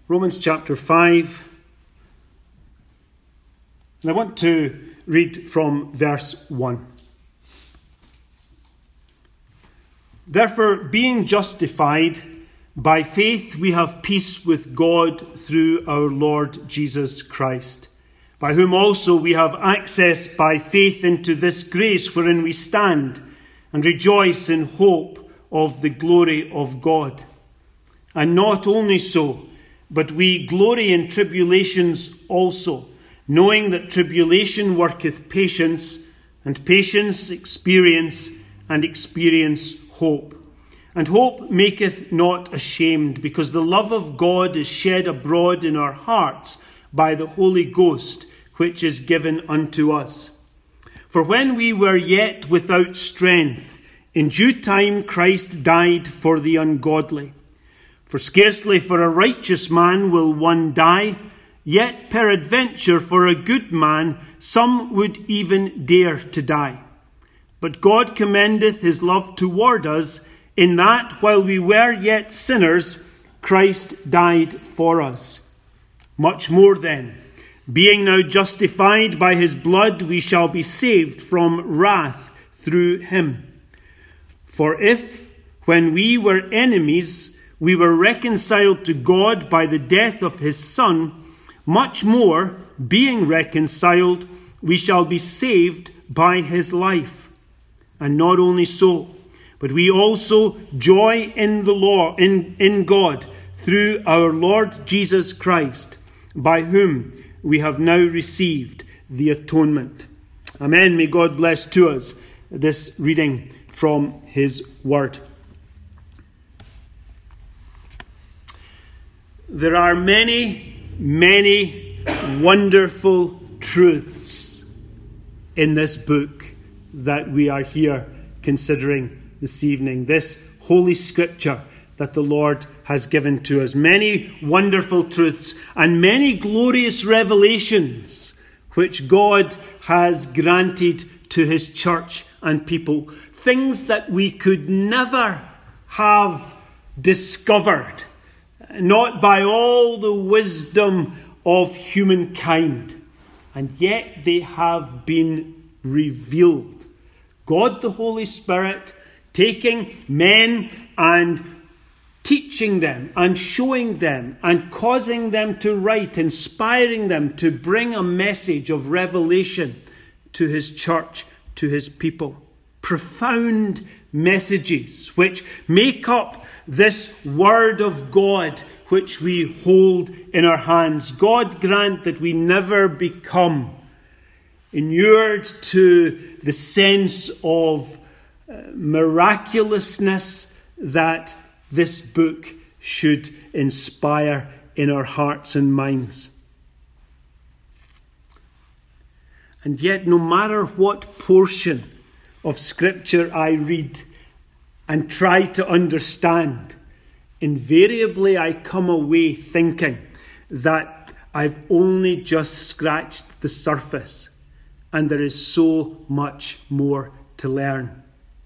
Romans chapter 5. And I want to read from verse 1. Therefore, being justified by faith, we have peace with God through our Lord Jesus Christ, by whom also we have access by faith into this grace wherein we stand, and rejoice in hope of the glory of God. And not only so, but we glory in tribulations also, knowing that tribulation worketh patience, and patience experience, and experience hope. And hope maketh not ashamed, because the love of God is shed abroad in our hearts by the Holy Ghost, which is given unto us. For when we were yet without strength, in due time Christ died for the ungodly. For scarcely for a righteous man will one die, yet peradventure for a good man some would even dare to die. But God commendeth his love toward us, in that while we were yet sinners, Christ died for us. Much more then, being now justified by his blood, we shall be saved from wrath through him. For if, when we were enemies, we were reconciled to God by the death of his Son, much more, being reconciled, we shall be saved by his life. And not only so, but we also joy in the Lord, in God, through our Lord Jesus Christ, by whom we have now received the atonement. Amen. May God bless to us this reading from his word. There are many, many wonderful truths in this book that we are here considering this evening. This holy scripture that the Lord has given to us. Many wonderful truths and many glorious revelations which God has granted to his church and people. Things that we could never have discovered, not by all the wisdom of humankind. And yet they have been revealed. God the Holy Spirit taking men and teaching them and showing them and causing them to write, inspiring them to bring a message of revelation to his church, to his people. Profound messages which make up this word of God which we hold in our hands. God grant that we never become inured to the sense of miraculousness that this book should inspire in our hearts and minds. And yet, no matter what portion of Scripture I read and try to understand, invariably I come away thinking that I've only just scratched the surface and there is so much more to learn.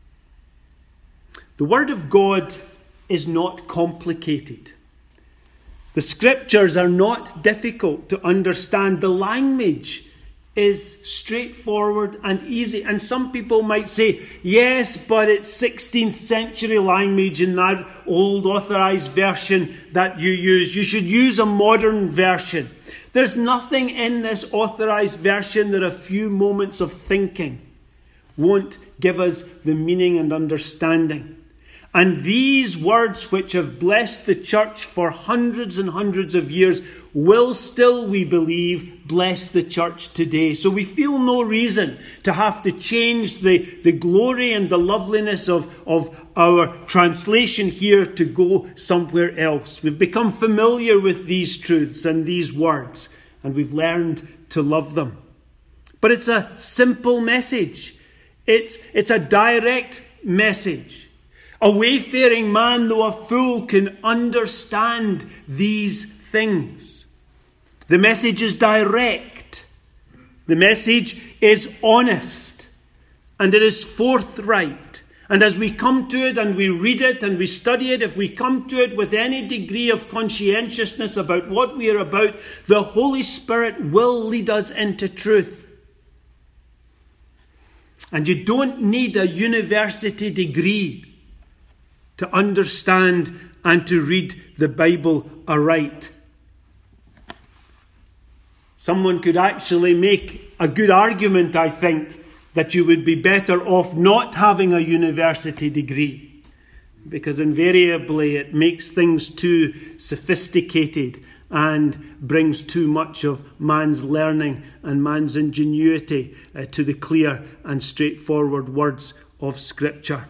The Word of God is not complicated. The Scriptures are not difficult to understand. The language is straightforward and easy. And some people might say, yes, but it's 16th century language in that old authorized version that you use. You should use a modern version. There's nothing in this authorized version that a few moments of thinking won't give us the meaning and understanding. And these words which have blessed the church for hundreds and hundreds of years will still, we believe, bless the church today. So we feel no reason to have to change the glory and the loveliness of our translation here to go somewhere else. We've become familiar with these truths and these words, and we've learned to love them. But it's a simple message. It's a direct message. A wayfaring man, though a fool, can understand these things. The message is direct. The message is honest. And it is forthright. And as we come to it and we read it and we study it, if we come to it with any degree of conscientiousness about what we are about, the Holy Spirit will lead us into truth. And you don't need a university degree to understand and to read the Bible aright. Someone could actually make a good argument, I think, that you would be better off not having a university degree, because invariably it makes things too sophisticated and brings too much of man's learning and man's ingenuity to the clear and straightforward words of Scripture.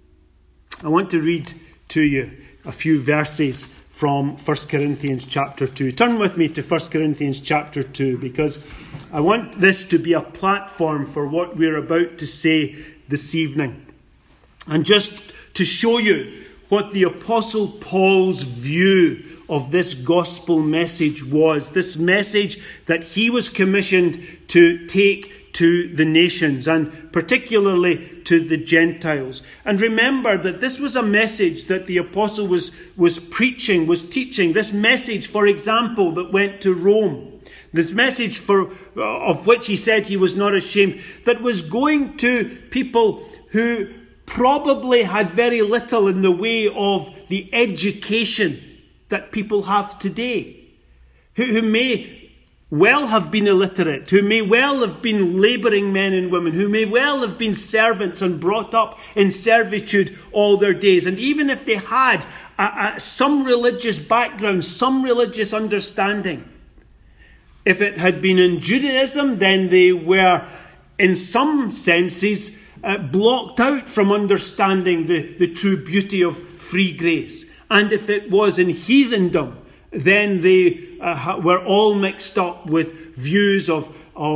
I want to read to you a few verses from 1 Corinthians chapter 2. Turn with me to 1 Corinthians chapter 2, because I want this to be a platform for what we're about to say this evening. And just to show you what the Apostle Paul's view of this gospel message was. This message that he was commissioned to take to the nations, and particularly to the Gentiles. And remember that this was a message that the apostle was preaching, was teaching. This message, for example, that went to Rome. This message of which he said he was not ashamed, that was going to people who probably had very little in the way of the education that people have today, who may well have been illiterate, who may well have been labouring men and women, who may well have been servants and brought up in servitude all their days. And even if they had some religious background, some religious understanding, if it had been in Judaism, then they were, in some senses, blocked out from understanding the true beauty of free grace. And if it was in heathendom, then they were all mixed up with views of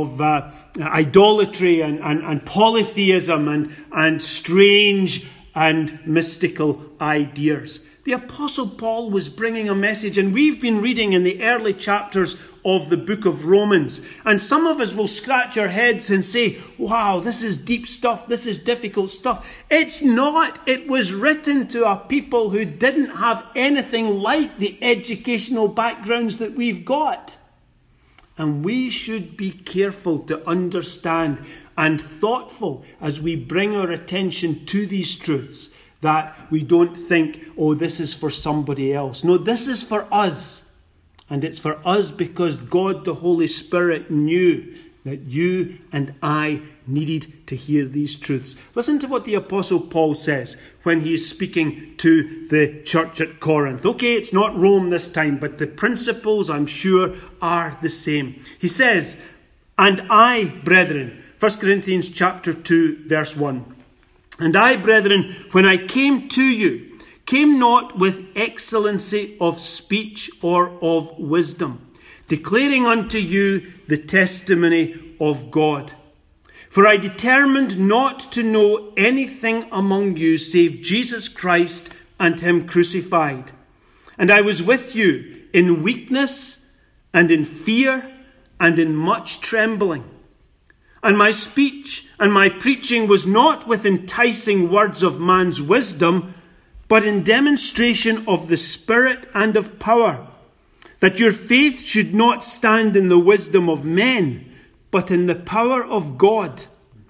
idolatry and polytheism and strange and mystical ideas. The Apostle Paul was bringing a message, and we've been reading in the early chapters of the book of Romans. And some of us will scratch our heads and say, wow, this is deep stuff, this is difficult stuff. It's not. It was written to a people who didn't have anything like the educational backgrounds that we've got. And we should be careful to understand and thoughtful as we bring our attention to these truths, that we don't think, oh, this is for somebody else. No, this is for us. And it's for us because God, the Holy Spirit, knew that you and I needed to hear these truths. Listen to what the Apostle Paul says when he's speaking to the church at Corinth. Okay, it's not Rome this time, but the principles, I'm sure, are the same. He says, and I, brethren, 1 Corinthians chapter 2, verse 1. And I, brethren, when I came to you, came not with excellency of speech or of wisdom, declaring unto you the testimony of God. For I determined not to know anything among you save Jesus Christ and him crucified. And I was with you in weakness and in fear and in much trembling. And my speech and my preaching was not with enticing words of man's wisdom, but in demonstration of the Spirit and of power, that your faith should not stand in the wisdom of men, but in the power of God.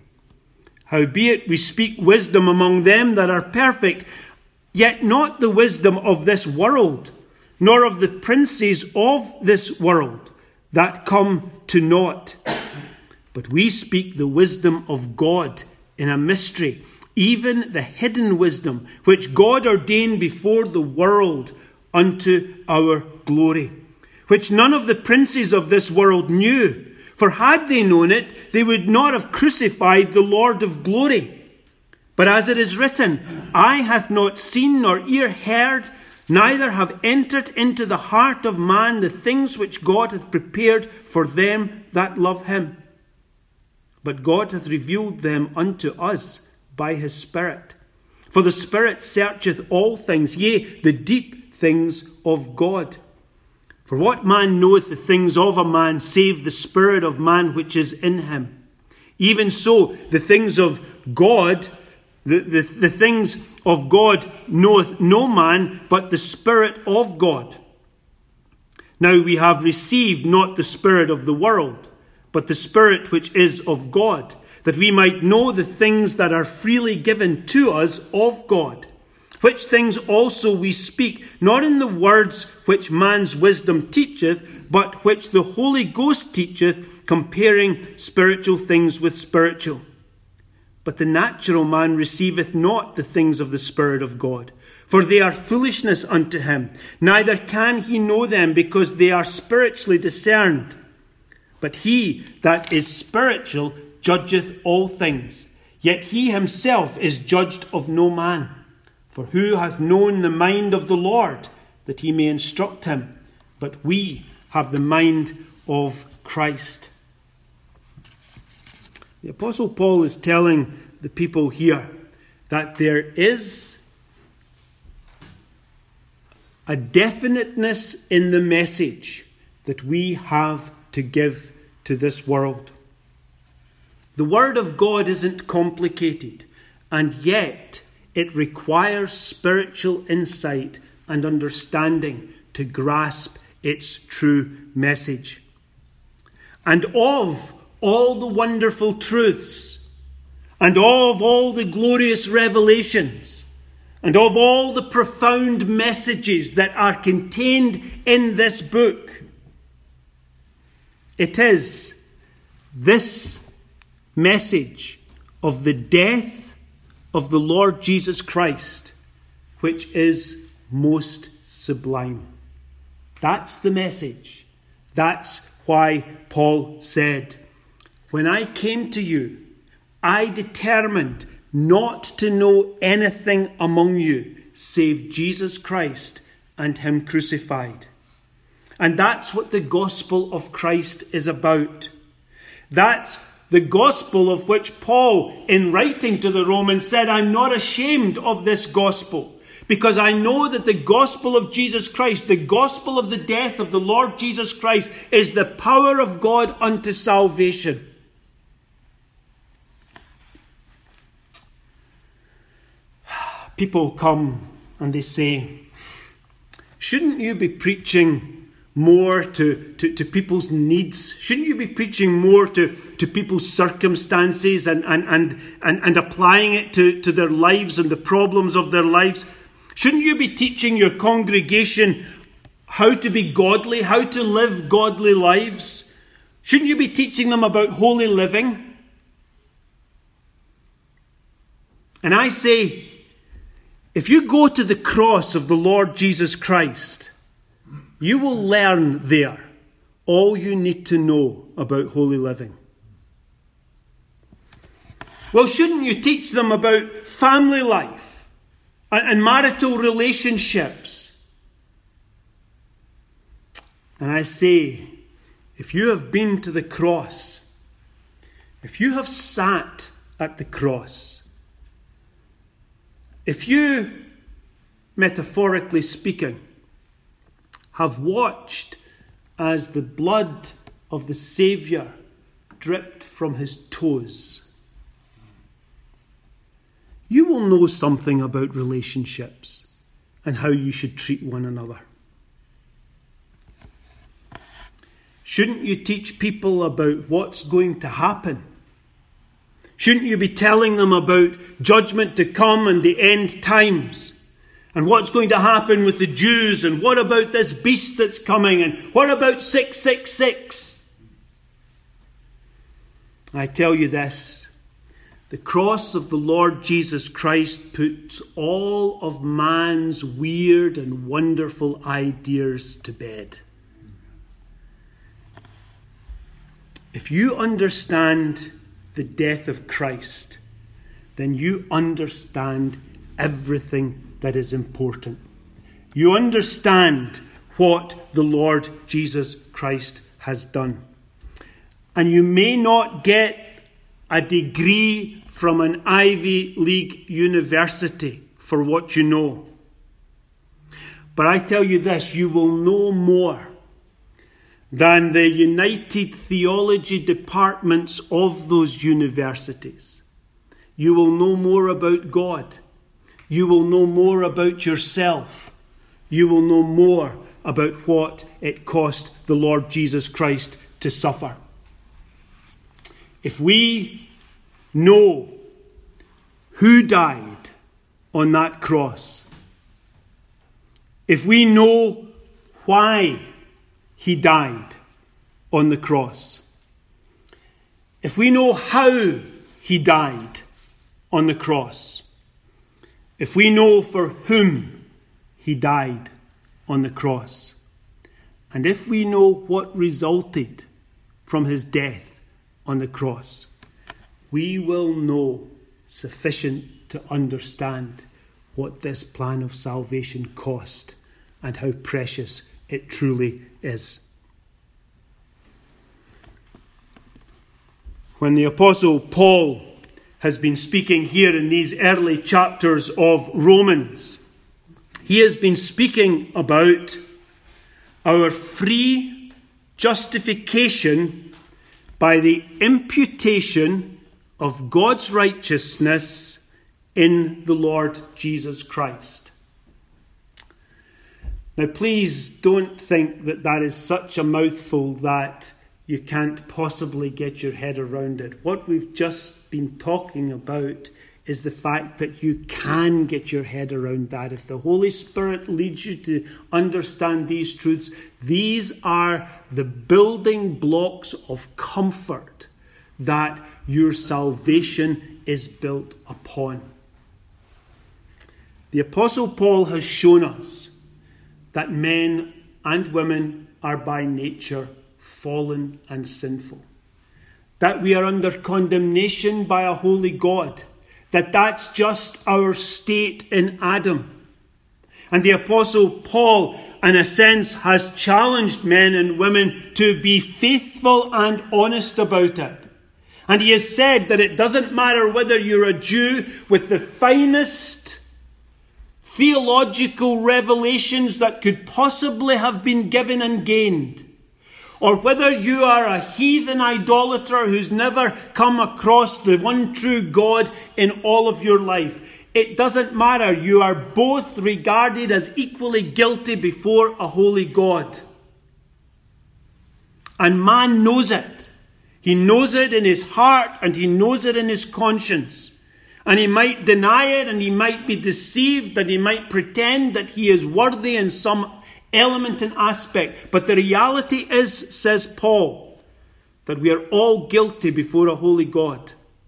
Howbeit we speak wisdom among them that are perfect, yet not the wisdom of this world, nor of the princes of this world that come to naught. But we speak the wisdom of God in a mystery, even the hidden wisdom, which God ordained before the world unto our glory, which none of the princes of this world knew. For had they known it, they would not have crucified the Lord of glory. But as it is written, eye hath not seen nor ear heard, neither have entered into the heart of man the things which God hath prepared for them that love him. But God hath revealed them unto us by his Spirit. For the Spirit searcheth all things, yea, the deep things of God. For what man knoweth the things of a man, save the spirit of man which is in him? Even so, the things of God The things of God knoweth no man, but the Spirit of God. Now we have received not the spirit of the world, but the Spirit which is of God, that we might know the things that are freely given to us of God. Which things also we speak, not in the words which man's wisdom teacheth, but which the Holy Ghost teacheth, comparing spiritual things with spiritual. But the natural man receiveth not the things of the Spirit of God, for they are foolishness unto him, neither can he know them, because they are spiritually discerned. But he that is spiritual judgeth all things, yet he himself is judged of no man. For who hath known the mind of the Lord, that he may instruct him? But we have the mind of Christ. The Apostle Paul is telling the people here that there is a definiteness in the message that we have to give to this world. The Word of God isn't complicated, and yet it requires spiritual insight and understanding to grasp its true message. And of all the wonderful truths, and of all the glorious revelations, and of all the profound messages that are contained in this book, it is this message of the death of the Lord Jesus Christ which is most sublime. That's the message. That's why Paul said, when I came to you, I determined not to know anything among you save Jesus Christ and him crucified. And that's what the gospel of Christ is about. That's the gospel of which Paul, in writing to the Romans, said, I'm not ashamed of this gospel, because I know that the gospel of Jesus Christ, the gospel of the death of the Lord Jesus Christ, is the power of God unto salvation. People come and they say, shouldn't you be preaching more to people's needs? Shouldn't you be preaching more to people's circumstances and applying it to their lives and the problems of their lives? Shouldn't you be teaching your congregation how to be godly, how to live godly lives? Shouldn't you be teaching them about holy living? And I say, if you go to the cross of the Lord Jesus Christ, you will learn there all you need to know about holy living. Well, shouldn't you teach them about family life and marital relationships? And I say, if you have been to the cross, if you have sat at the cross, if you, metaphorically speaking, have watched as the blood of the Saviour dripped from his toes, you will know something about relationships and how you should treat one another. Shouldn't you teach people about what's going to happen? Shouldn't you be telling them about judgment to come and the end times? And what's going to happen with the Jews? And what about this beast that's coming? And what about 666? I tell you this. The cross of the Lord Jesus Christ puts all of man's weird and wonderful ideas to bed. If you understand the death of Christ, then you understand everything that is important. You understand what the Lord Jesus Christ has done. And you may not get a degree from an Ivy League university for what you know. But I tell you this, you will know more than the United Theology departments of those universities. you will know more about God. You will know more about yourself. You will know more about what it cost the Lord Jesus Christ to suffer. If we know who died on that cross, if we know why he died on the cross, if we know how he died on the cross, if we know for whom he died on the cross, and if we know what resulted from his death on the cross, we will know sufficient to understand what this plan of salvation cost and how precious it truly is. When the Apostle Paul has been speaking here in these early chapters of Romans, he has been speaking about our free justification by the imputation of God's righteousness in the Lord Jesus Christ. Now, please don't think that that is such a mouthful that you can't possibly get your head around it. What we've just been talking about is the fact that you can get your head around that. If the Holy Spirit leads you to understand these truths, these are the building blocks of comfort that your salvation is built upon. The Apostle Paul has shown us that men and women are by nature fallen and sinful, that we are under condemnation by a holy God, that's just our state in Adam. And the Apostle Paul, in a sense, has challenged men and women to be faithful and honest about it. And he has said that it doesn't matter whether you're a Jew with the finest theological revelations that could possibly have been given and gained, or whether you are a heathen idolater who's never come across the one true God in all of your life. It doesn't matter. You are both regarded as equally guilty before a holy God. And man knows it. He knows it in his heart and he knows it in his conscience. And he might deny it and he might be deceived and he might pretend that he is worthy in some element and aspect. But the reality is, says Paul, that we are all guilty before a holy God.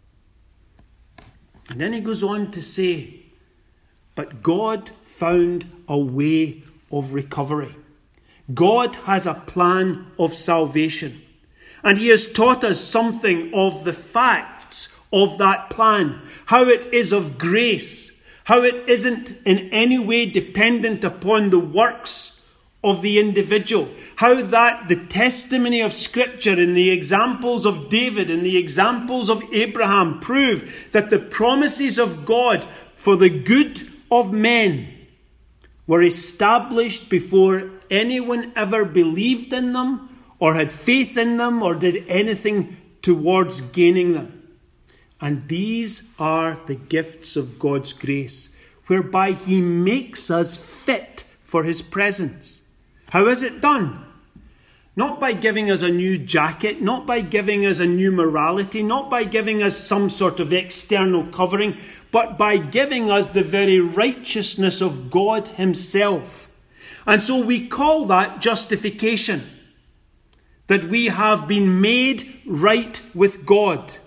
And then he goes on to say, but God found a way of recovery. God has a plan of salvation. And he has taught us something of the facts of that plan, how it is of grace, how it isn't in any way dependent upon the works of the individual, how that the testimony of Scripture and the examples of David and the examples of Abraham prove that the promises of God for the good of men were established before anyone ever believed in them or had faith in them or did anything towards gaining them. And these are the gifts of God's grace, whereby he makes us fit for his presence. How is it done? Not by giving us a new jacket, not by giving us a new morality, not by giving us some sort of external covering, but by giving us the very righteousness of God himself. And so we call that justification, that we have been made right with God.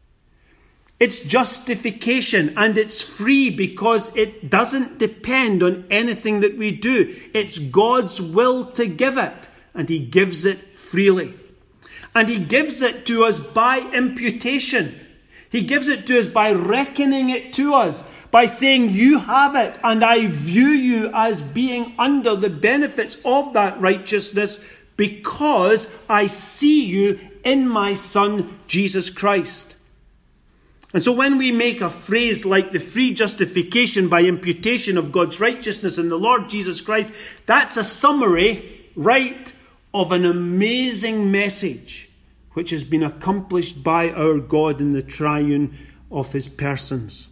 It's justification, and it's free because it doesn't depend on anything that we do. It's God's will to give it, and he gives it freely. And he gives it to us by imputation. He gives it to us by reckoning it to us, by saying, you have it, and I view you as being under the benefits of that righteousness because I see you in my Son, Jesus Christ. And so when we make a phrase like the free justification by imputation of God's righteousness in the Lord Jesus Christ, that's a summary, right, of an amazing message which has been accomplished by our God in the triune of his persons.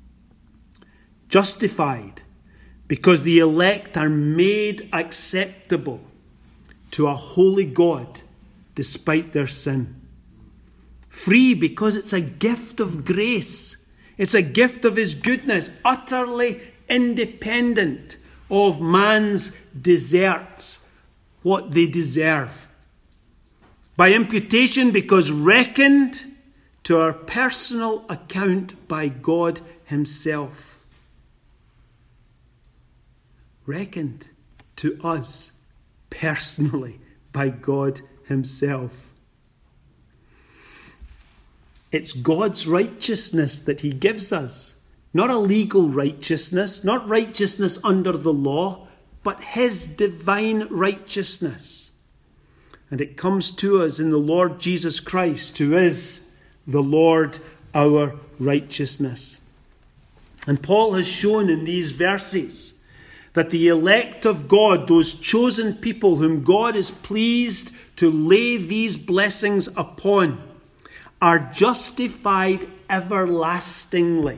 Justified because the elect are made acceptable to a holy God despite their sin. Free because it's a gift of grace. It's a gift of his goodness, utterly independent of man's deserts, what they deserve. By imputation, because reckoned to our personal account by God himself. Reckoned to us personally by God himself. It's God's righteousness that he gives us. Not a legal righteousness, not righteousness under the law, but his divine righteousness. And it comes to us in the Lord Jesus Christ, who is the Lord our righteousness. And Paul has shown in these verses that the elect of God, those chosen people whom God is pleased to lay these blessings upon, are justified everlastingly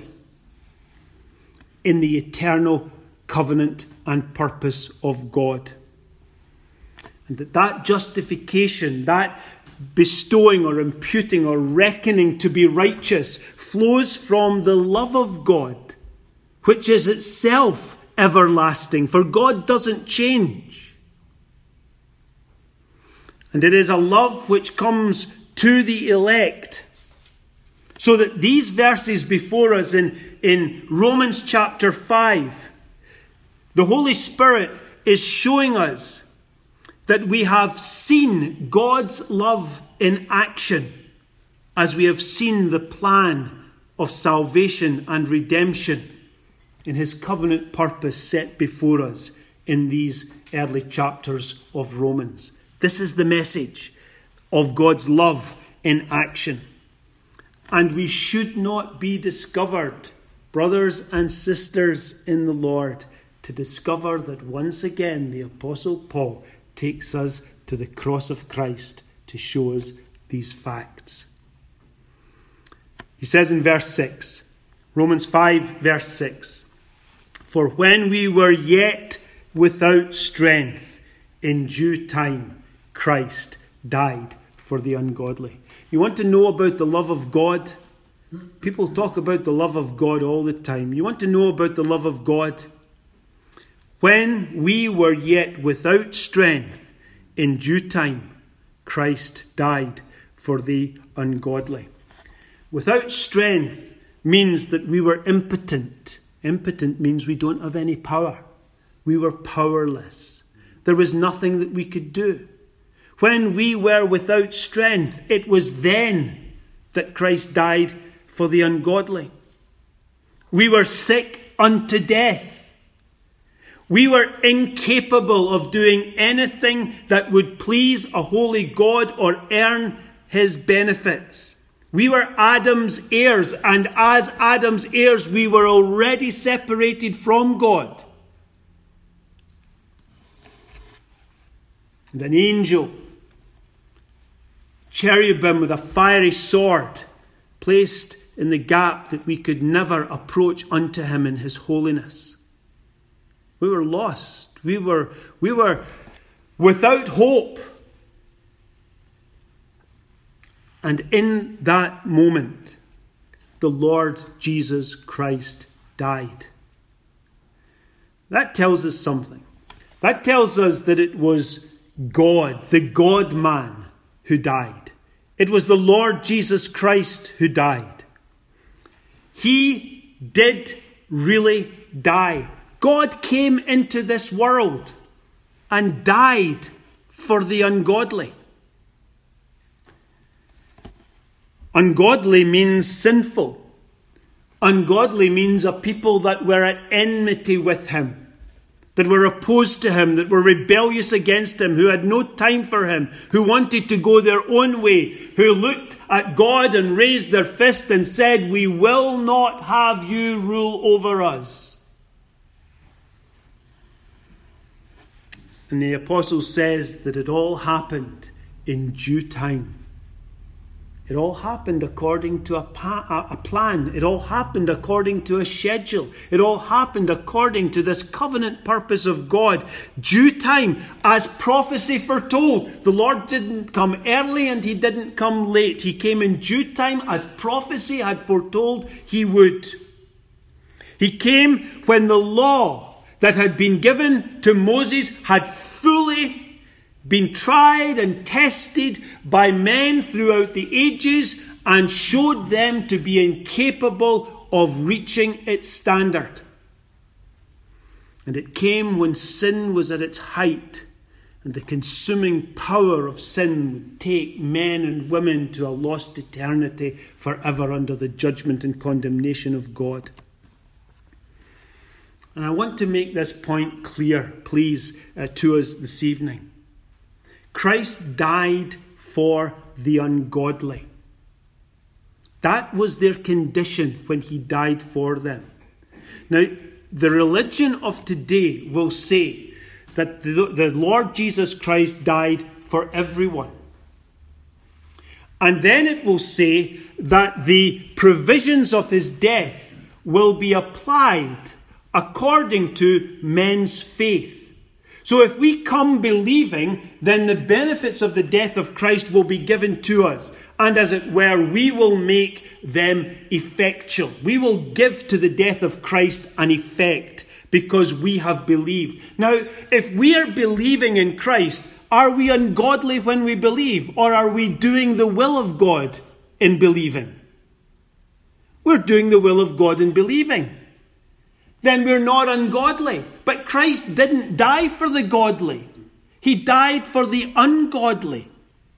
in the eternal covenant and purpose of God. And that justification, that bestowing or imputing or reckoning to be righteous, flows from the love of God, which is itself everlasting, for God doesn't change. And it is a love which comes to the elect. So that these verses before us in Romans chapter 5, the Holy Spirit is showing us that we have seen God's love in action as we have seen the plan of salvation and redemption in his covenant purpose set before us in these early chapters of Romans. This is the message of God's love in action. And we should not be discovered, brothers and sisters in the Lord, to discover that once again the Apostle Paul takes us to the cross of Christ to show us these facts. He says in verse 6, Romans 5 verse 6, "For when we were yet without strength, in due time Christ died for the ungodly." You want to know about the love of God? People talk about the love of God all the time. You want to know about the love of God? When we were yet without strength, in due time Christ died for the ungodly. Without strength means that we were impotent. Impotent means we don't have any power. We were powerless. There was nothing that we could do. When we were without strength, it was then that Christ died for the ungodly. We were sick unto death. We were incapable of doing anything that would please a holy God or earn his benefits. We were Adam's heirs, and as Adam's heirs, we were already separated from God. And an angel, cherubim with a fiery sword, placed in the gap that we could never approach unto him in his holiness. We were lost. We were without hope. And in that moment, the Lord Jesus Christ died. That tells us something. That tells us that it was God, the God-man, who died. It was the Lord Jesus Christ who died. He did really die. God came into this world and died for the ungodly. Ungodly means sinful. Ungodly means a people that were at enmity with him, that were opposed to him, that were rebellious against him, who had no time for him, who wanted to go their own way, who looked at God and raised their fist and said, "We will not have you rule over us." And the apostle says that it all happened in due time. It all happened according to a plan. It all happened according to a schedule. It all happened according to this covenant purpose of God. Due time, as prophecy foretold. The Lord didn't come early and he didn't come late. He came in due time as prophecy had foretold he would. He came when the law that had been given to Moses had fully been tried and tested by men throughout the ages and showed them to be incapable of reaching its standard. And it came when sin was at its height and the consuming power of sin would take men and women to a lost eternity forever under the judgment and condemnation of God. And I want to make this point clear, please, to us this evening. Christ died for the ungodly. That was their condition when he died for them. Now, the religion of today will say that the Lord Jesus Christ died for everyone. And then it will say that the provisions of his death will be applied according to men's faith. So if we come believing, then the benefits of the death of Christ will be given to us. And as it were, we will make them effectual. We will give to the death of Christ an effect because we have believed. Now, if we are believing in Christ, are we ungodly when we believe? Or are we doing the will of God in believing? We're doing the will of God in believing. Then we're not ungodly. But Christ didn't die for the godly. He died for the ungodly.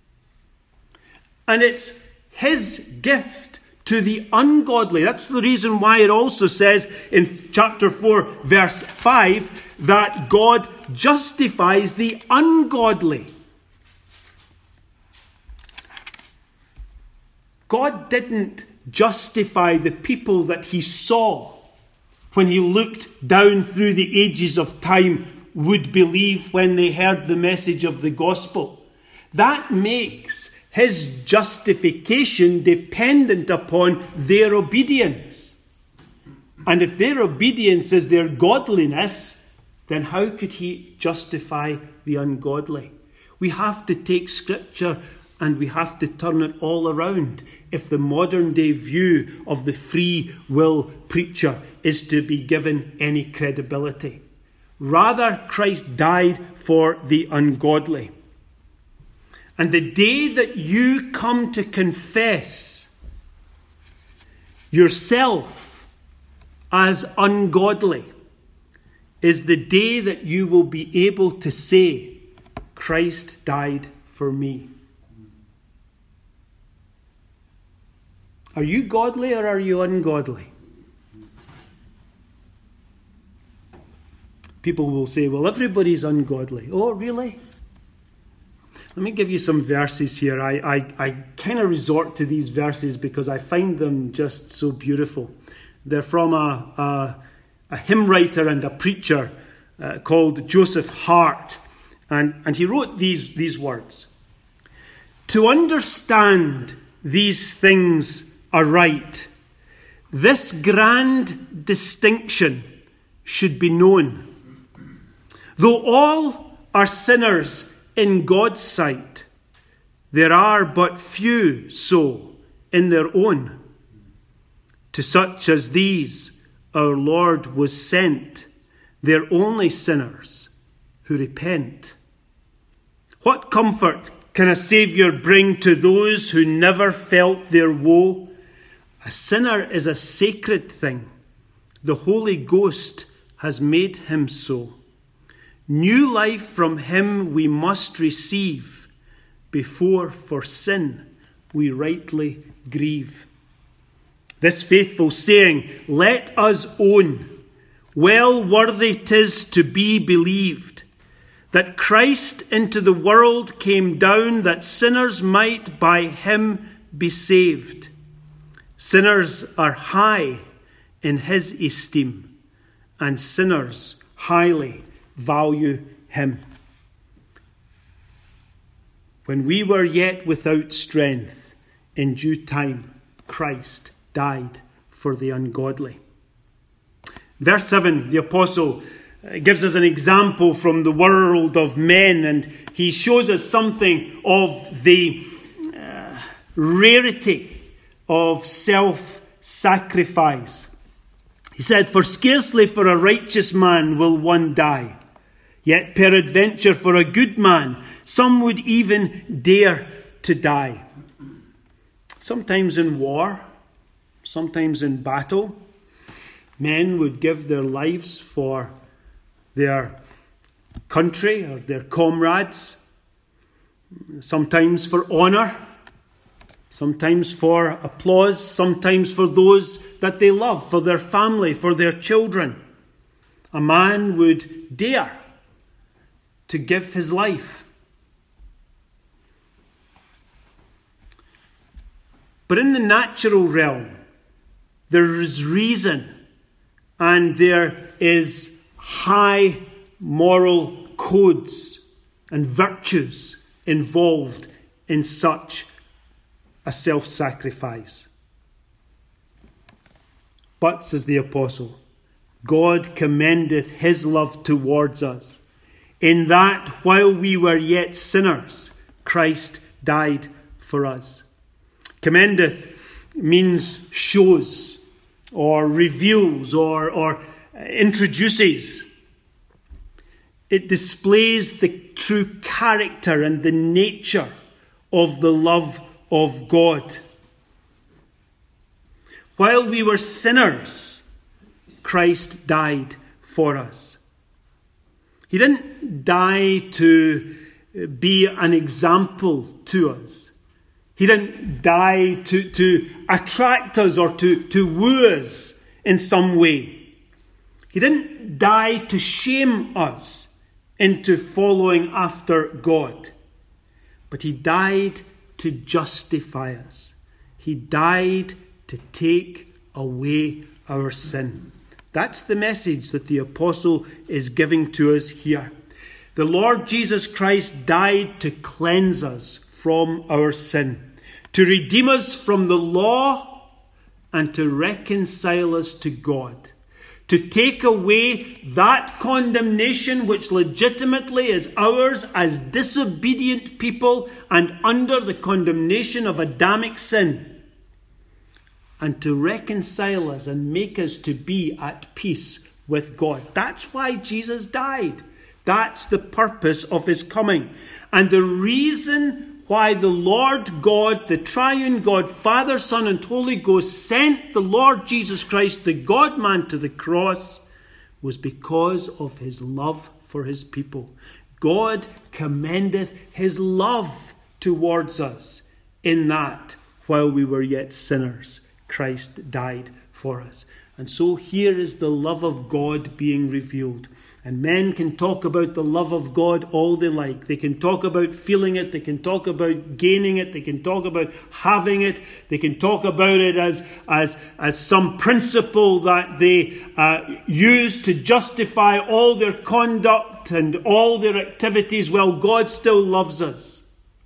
And it's his gift to the ungodly. That's the reason why it also says in chapter 4, verse 5, that God justifies the ungodly. God didn't justify the people that he saw when he looked down through the ages of time would believe when they heard the message of the gospel. That makes his justification dependent upon their obedience. And if their obedience is their godliness, then how could he justify the ungodly? We have to take Scripture and we have to turn it all around if the modern day view of the free will preacher is to be given any credibility. Rather, Christ died for the ungodly. And the day that you come to confess yourself as ungodly is the day that you will be able to say, Christ died for me. Are you godly or are you ungodly? People will say, well, everybody's ungodly. Oh, really? Let me give you some verses here. I kind of resort to these verses because I find them just so beautiful. They're from a hymn writer and a preacher called Joseph Hart. And he wrote these words. To understand these things aright, this grand distinction should be known. Though all are sinners in God's sight, there are but few so in their own. To such as these, our Lord was sent. They're only sinners who repent. What comfort can a Saviour bring to those who never felt their woe? A sinner is a sacred thing. The Holy Ghost has made him so. New life from him we must receive before for sin we rightly grieve. This faithful saying, let us own, well worthy 'tis to be believed, that Christ into the world came down that sinners might by him be saved. Sinners are high in his esteem, and sinners highly value him. When we were yet without strength, in due time, Christ died for the ungodly. Verse 7, the apostle gives us an example from the world of men, and he shows us something of the rarity of self-sacrifice. He said, "For scarcely for a righteous man will one die, yet peradventure for a good man some would even dare to die." Sometimes in war, sometimes in battle, men would give their lives for their country or their comrades, sometimes for honour, sometimes for applause, sometimes for those that they love, for their family, for their children. A man would dare to give his life. But in the natural realm, there is reason and there is high moral codes and virtues involved in such a self-sacrifice. "But," says the apostle, "God commendeth his love towards us, in that while we were yet sinners, Christ died for us." Commendeth means shows or reveals or introduces. It displays the true character and the nature of the love of God. While we were sinners, Christ died for us. He didn't die to be an example to us. He didn't die to attract us or to woo us in some way. He didn't die to shame us into following after God. But he died to justify us. He died to take away our sin. That's the message that the apostle is giving to us here. The Lord Jesus Christ died to cleanse us from our sin, to redeem us from the law, and to reconcile us to God, to take away that condemnation which legitimately is ours as disobedient people and under the condemnation of Adamic sin, and to reconcile us and make us to be at peace with God. That's why Jesus died. That's the purpose of his coming. And the reason why the Lord God, the triune God, Father, Son, and Holy Ghost sent the Lord Jesus Christ, the God-man, to the cross was because of his love for his people. God commendeth his love towards us in that while we were yet sinners, Christ died for us. And so here is the love of God being revealed. And men can talk about the love of God all they like. They can talk about feeling it. They can talk about gaining it. They can talk about having it. They can talk about it as some principle that they use to justify all their conduct and all their activities. Well, God still loves us.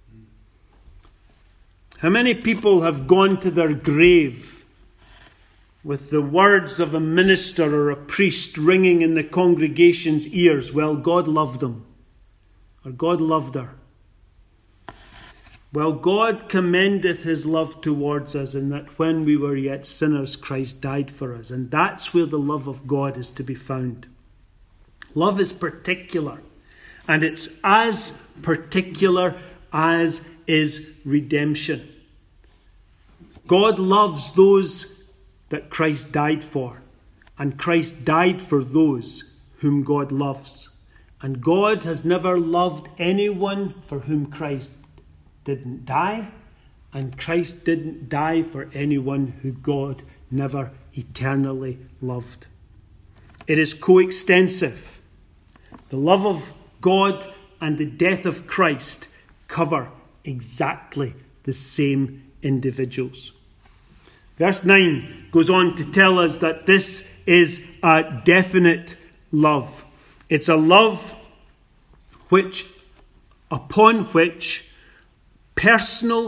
How many people have gone to their grave with the words of a minister or a priest ringing in the congregation's ears? Well, God loved them, or God loved her. Well, God commendeth his love towards us in that when we were yet sinners, Christ died for us. And that's where the love of God is to be found. Love is particular, and it's as particular as is redemption. God loves those that Christ died for. And Christ died for those whom God loves. And God has never loved anyone for whom Christ didn't die. And Christ didn't die for anyone who God never eternally loved. It is coextensive. The love of God and the death of Christ cover exactly the same individuals. Verse 9 goes on to tell us that this is a definite love. It's a love upon which personal,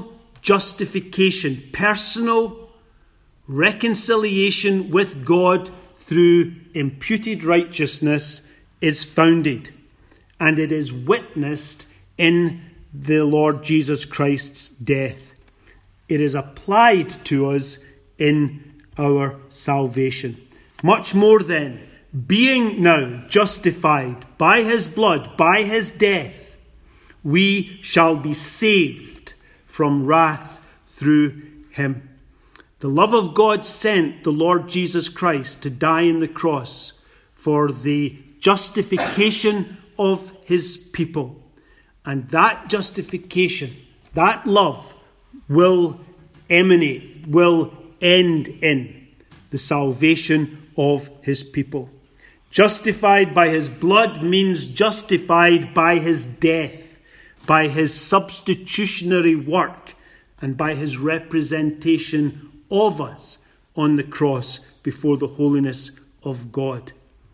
justification, personal reconciliation with God through imputed righteousness is founded, and it is witnessed in the Lord Jesus Christ's death. It is applied to us in our salvation. Much more then, being now justified by his blood, by his death, we shall be saved from wrath through him. The love of God sent the Lord Jesus Christ to die on the cross for the justification of his people. And that justification, that love, will emanate, will end in the salvation of his people. Justified by his blood means justified by his death, by his substitutionary work, and by his representation of us on the cross before the holiness of God.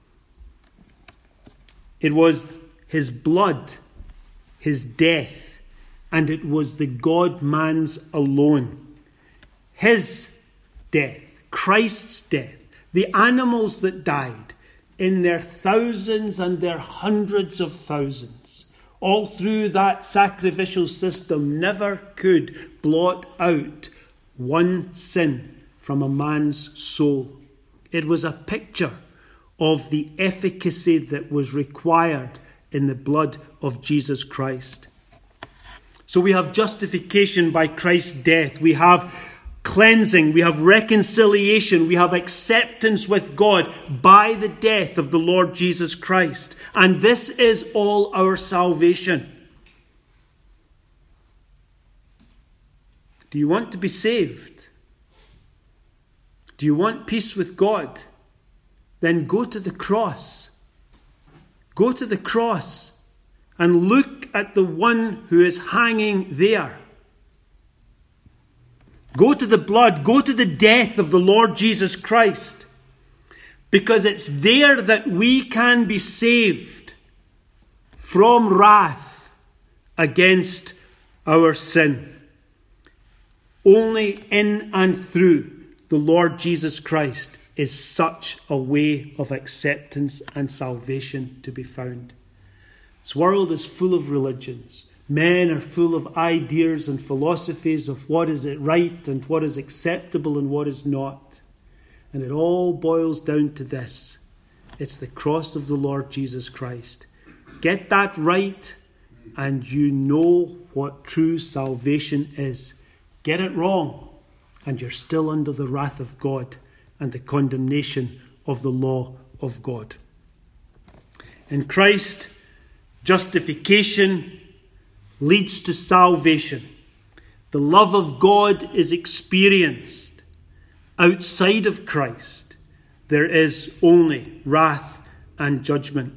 It was his blood, his death, and it was the God-man's alone. His death, Christ's death, the animals that died in their thousands and their hundreds of thousands, all through that sacrificial system, never could blot out one sin from a man's soul. It was a picture of the efficacy that was required in the blood of Jesus Christ. So we have justification by Christ's death. We have cleansing. We have reconciliation. We have acceptance with God by the death of the Lord Jesus Christ. And this is all our salvation. Do you want to be saved? Do you want peace with God? Then go to the cross. Go to the cross and look at the one who is hanging there. Go to the blood, go to the death of the Lord Jesus Christ, because it's there that we can be saved from wrath against our sin. Only in and through the Lord Jesus Christ is such a way of acceptance and salvation to be found. This world is full of religions. Men are full of ideas and philosophies of what is right and what is acceptable and what is not. And it all boils down to this. It's the cross of the Lord Jesus Christ. Get that right and you know what true salvation is. Get it wrong and you're still under the wrath of God and the condemnation of the law of God. In Christ, justification leads to salvation. The love of God is experienced. Outside of Christ, there is only wrath and judgment.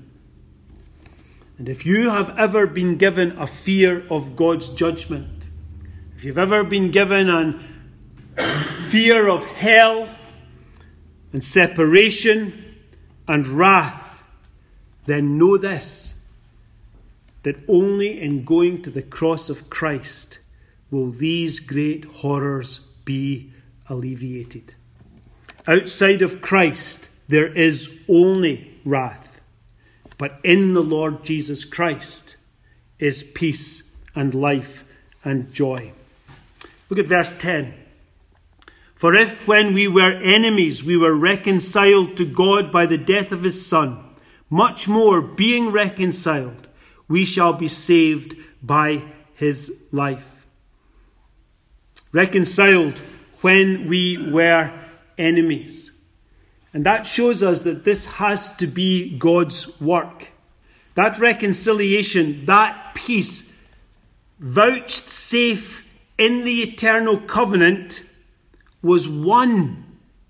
And if you have ever been given a fear of God's judgment, if you've ever been given a fear of hell and separation and wrath, then know this, that only in going to the cross of Christ will these great horrors be alleviated. Outside of Christ, there is only wrath. But in the Lord Jesus Christ is peace and life and joy. Look at verse 10. For if when we were enemies we were reconciled to God by the death of his Son, much more, being reconciled, we shall be saved by his life. Reconciled when we were enemies. And that shows us that this has to be God's work. That reconciliation, that peace, vouchsafed in the eternal covenant, was won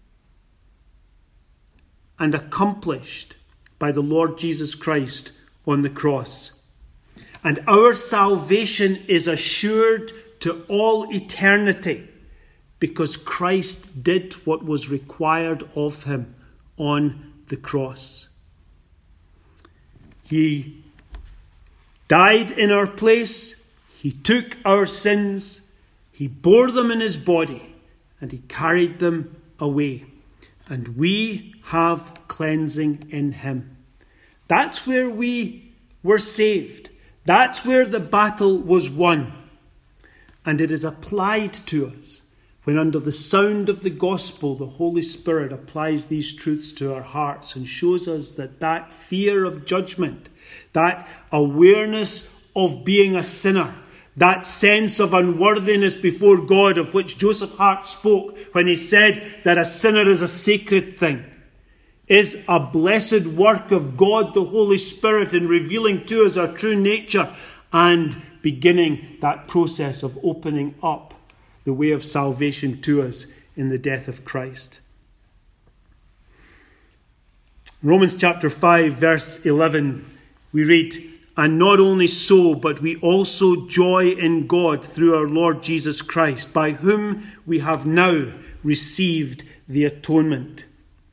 and accomplished by the Lord Jesus Christ on the cross. And our salvation is assured to all eternity because Christ did what was required of him on the cross. He died in our place. He took our sins. He bore them in his body, and he carried them away. And we have cleansing in him. That's where we were saved. That's where the battle was won. And it is applied to us when, under the sound of the gospel, the Holy Spirit applies these truths to our hearts and shows us that that fear of judgment, that awareness of being a sinner, that sense of unworthiness before God of which Joseph Hart spoke when he said that a sinner is a sacred thing, is a blessed work of God the Holy Spirit in revealing to us our true nature and beginning that process of opening up the way of salvation to us in the death of Christ. Romans chapter 5 verse 11 we read, "And not only so, but we also joy in God through our Lord Jesus Christ, by whom we have now received the atonement."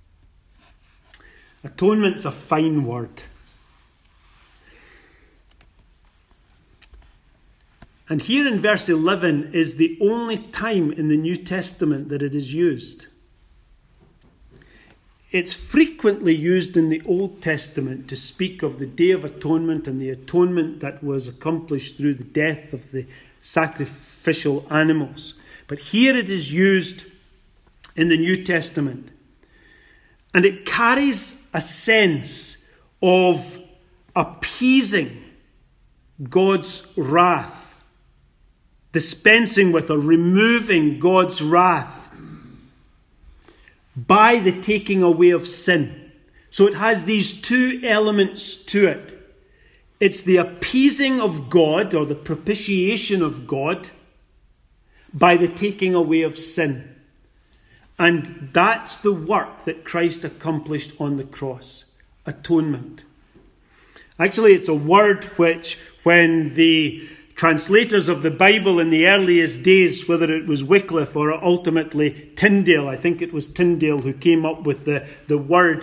Atonement's a fine word. And here in verse 11 is the only time in the New Testament that it is used. It's frequently used in the Old Testament to speak of the Day of Atonement and the atonement that was accomplished through the death of the sacrificial animals. But here it is used in the New Testament. And it carries a sense of appeasing God's wrath, dispensing with or removing God's wrath by the taking away of sin. So it has these two elements to it. It's the appeasing of God, or the propitiation of God, by the taking away of sin. And that's the work that Christ accomplished on the cross. Atonement. Actually, it's a word which, when the translators of the Bible in the earliest days, whether it was Wycliffe or ultimately Tyndale, I think it was Tyndale who came up with the word.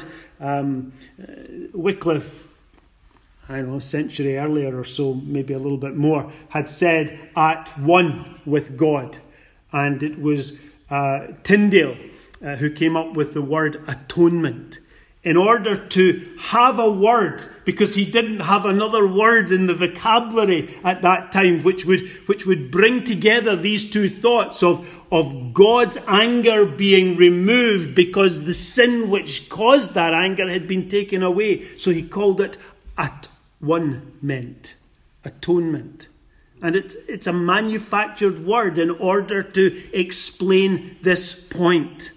Wycliffe, I don't know, a century earlier or so, maybe a little bit more, had said at one with God. And it was Tyndale who came up with the word atonement, in order to have a word, because he didn't have another word in the vocabulary at that time which would bring together these two thoughts of God's anger being removed because the sin which caused that anger had been taken away. So he called it at-one-ment, atonement. And it's a manufactured word in order to explain this point.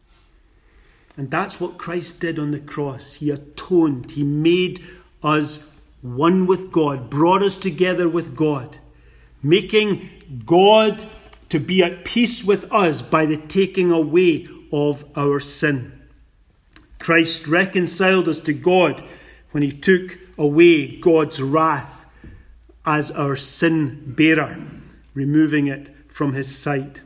And that's what Christ did on the cross. He atoned. He made us one with God, brought us together with God, making God to be at peace with us by the taking away of our sin. Christ reconciled us to God when he took away God's wrath as our sin bearer, removing it from his sight.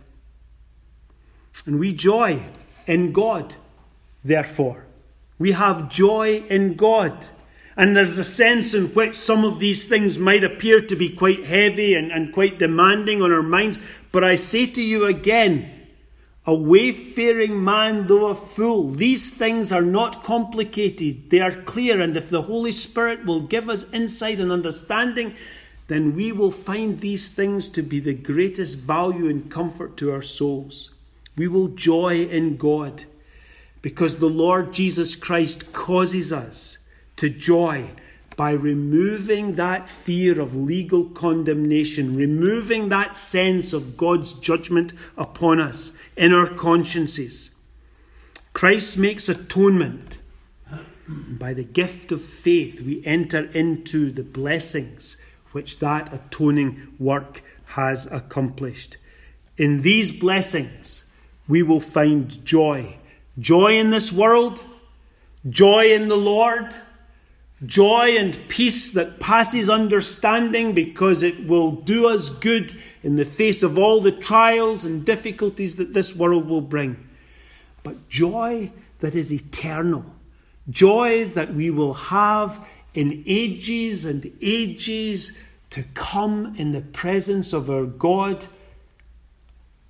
And we joy in God. Therefore, we have joy in God. And there's a sense in which some of these things might appear to be quite heavy and quite demanding on our minds. But I say to you again, a wayfaring man though a fool, these things are not complicated. They are clear. And if the Holy Spirit will give us insight and understanding, then we will find these things to be the greatest value and comfort to our souls. We will joy in God, because the Lord Jesus Christ causes us to joy by removing that fear of legal condemnation, removing that sense of God's judgment upon us in our consciences. Christ makes atonement. By the gift of faith, we enter into the blessings which that atoning work has accomplished. In these blessings, we will find joy. Joy in this world, joy in the Lord, joy and peace that passes understanding, because it will do us good in the face of all the trials and difficulties that this world will bring. But joy that is eternal, joy that we will have in ages and ages to come in the presence of our God,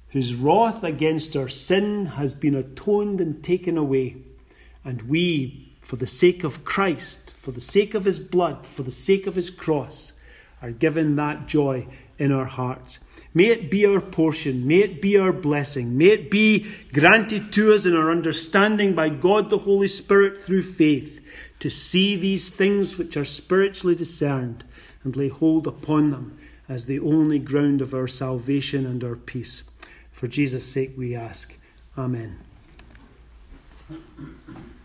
whose wrath against our sin has been atoned and taken away. And we, for the sake of Christ, for the sake of his blood, for the sake of his cross, are given that joy in our hearts. May it be our portion, may it be our blessing, may it be granted to us in our understanding by God the Holy Spirit through faith, to see these things which are spiritually discerned and lay hold upon them as the only ground of our salvation and our peace. For Jesus' sake we ask. Amen.